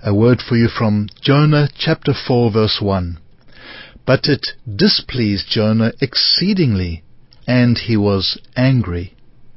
A word for you from Jonah chapter 4 verse 1. But it displeased Jonah exceedingly, and he was angry.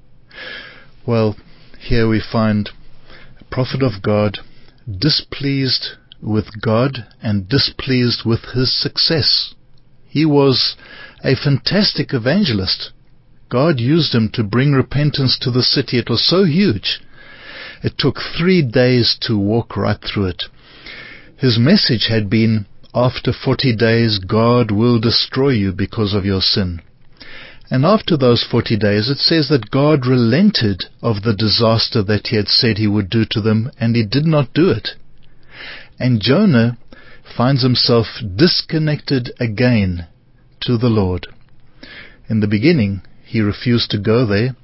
Well, here we find a prophet of God displeased with God and displeased with his success. He was a fantastic evangelist. God used him to bring repentance to the city. It was so huge. It took 3 days to walk right through it. His message had been, after 40 days, God will destroy you because of your sin. And after those 40 days, it says that God relented of the disaster that he had said he would do to them, and he did not do it. And Jonah finds himself disconnected again to the Lord. In the beginning, he refused to go there,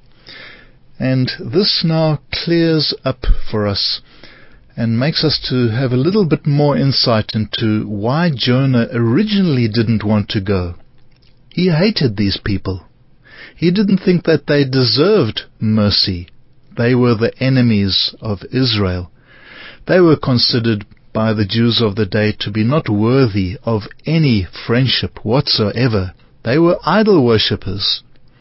and this now clears up for us and makes us to have a little bit more insight into why Jonah originally didn't want to go. He hated these people. He didn't think that they deserved mercy. They were the enemies of Israel. They were considered by the Jews of the day to be not worthy of any friendship whatsoever. They were idol worshippers.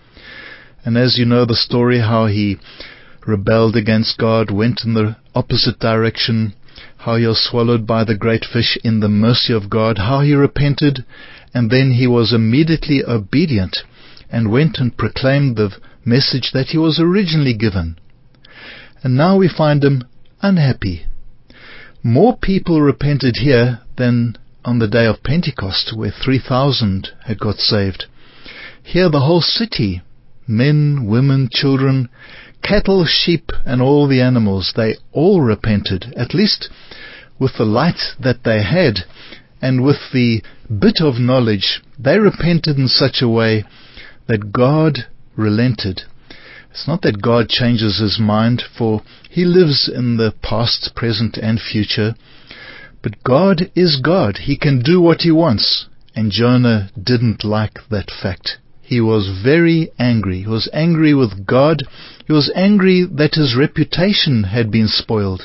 And as you know the story, how he rebelled against God, went in the opposite direction, how he was swallowed by the great fish in the mercy of God, how he repented, and then he was immediately obedient and went and proclaimed the message that he was originally given. And now we find him unhappy. More people repented here than on the day of Pentecost, where 3,000 had got saved. Here the whole city, men, women, children, cattle, sheep, and all the animals, they all repented, at least with the light that they had, and with the bit of knowledge. They repented in such a way that God relented. It's not that God changes his mind, for he lives in the past, present, and future. But God is God. He can do what he wants. And Jonah didn't like that fact. He was very angry. He was angry with God. He was angry that his reputation had been spoiled.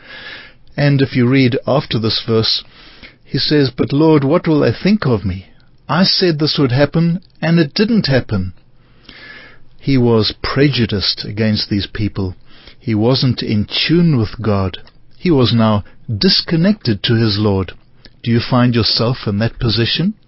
And if you read after this verse, he says, "But Lord, what will they think of me? I said this would happen, and it didn't happen." He was prejudiced against these people. He wasn't in tune with God. He was now disconnected to his Lord. Do you find yourself in that position?